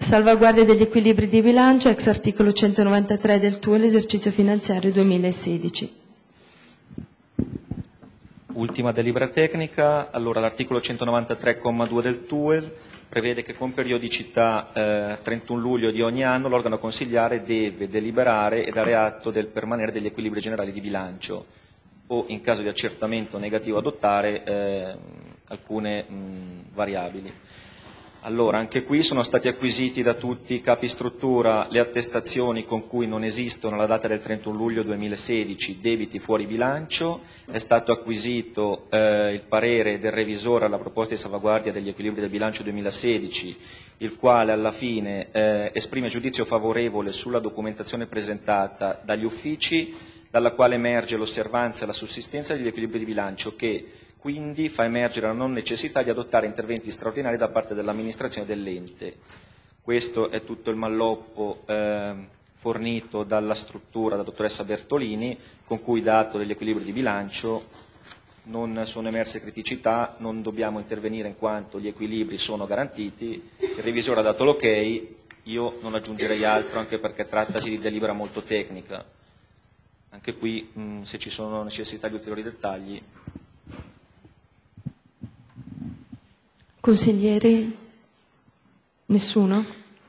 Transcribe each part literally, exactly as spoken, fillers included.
Salvaguardia degli equilibri di bilancio, ex articolo centonovantatré del T U E L, esercizio finanziario duemilasedici. Ultima delibera tecnica. Allora, l'articolo centonovantatré, comma due del T U E L prevede che con periodicità eh, trentuno luglio di ogni anno l'organo consiliare deve deliberare e dare atto del permanere degli equilibri generali di bilancio o, in caso di accertamento negativo, adottare eh, alcune mh, variabili. Allora, anche qui sono stati acquisiti da tutti i capi struttura le attestazioni con cui non esistono alla data del trentuno luglio duemilasedici debiti fuori bilancio, è stato acquisito eh, il parere del revisore alla proposta di salvaguardia degli equilibri del bilancio duemilasedici, il quale alla fine eh, esprime giudizio favorevole sulla documentazione presentata dagli uffici, dalla quale emerge l'osservanza e la sussistenza degli equilibri di bilancio, che quindi fa emergere la non necessità di adottare interventi straordinari da parte dell'amministrazione dell'ente. Questo è tutto il malloppo eh, fornito dalla struttura, da dottoressa Bertolini, con cui, dato degli equilibri di bilancio, non sono emerse criticità, non dobbiamo intervenire in quanto gli equilibri sono garantiti, il revisore ha dato l'ok, io non aggiungerei altro, anche perché trattasi di delibera molto tecnica. Anche qui, mh, se ci sono necessità di ulteriori dettagli. Consiglieri? Nessuno?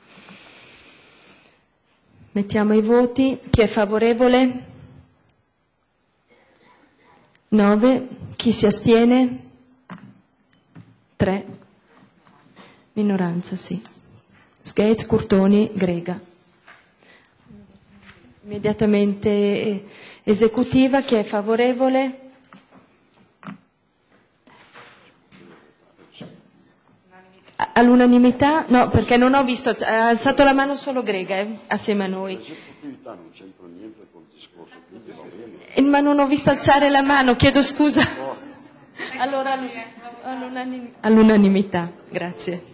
Mettiamo i voti. Chi è favorevole? nove. Chi si astiene? tre. Minoranza, sì. Sgates, Curtoni, Grega. Immediatamente esecutiva. Chi è favorevole? All'unanimità? No, perché non ho visto, ha alzato la mano solo Grega, eh, assieme a noi. Eh, ma non ho visto alzare la mano, chiedo scusa. Allora, all'unanimità, grazie.